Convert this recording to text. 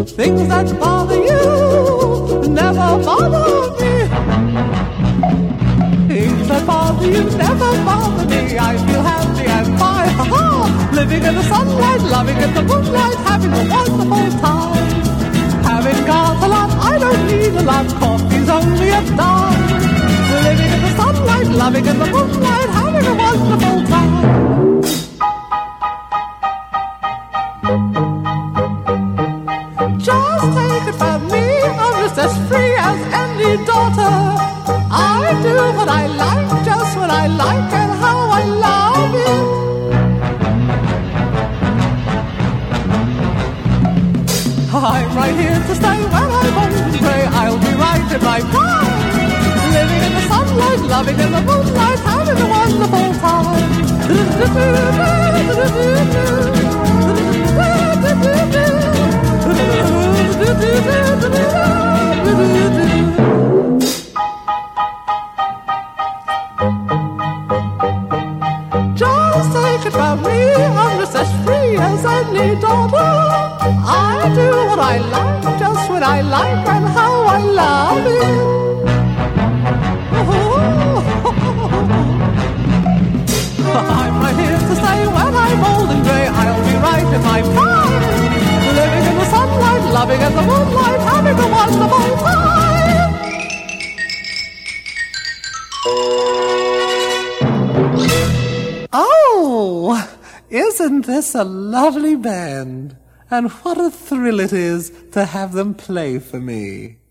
Things that bother you never bother me. Things that bother you never bother me. I feel happy and fine, ha-ha. Living in the sunlight, loving in the moonlight, having a wonderful time. Having got a lot, I don't need a lot. Coffee's only a dime. Living in the sunlight, loving in the moonlight, having a wonderful time. Just take it from me, I'm just as free as any daughter. I do what I like, just what I like, and how I love it. I'm right here to stay when I'm old and grey. I'll be right in my prime. Living in the sunlight, loving in the moonlight, having a wonderful time. Just take it from me, I'm just as free as any daughter. I do what I like, just what I like, and how I love it. I'm right here to stay when I'm old and grey. I'll be right in my prime. Living in the sunlight, loving in the moonlight, having a wonderful time. Oh, isn't this a lovely band? And what a thrill it is to have them play for me.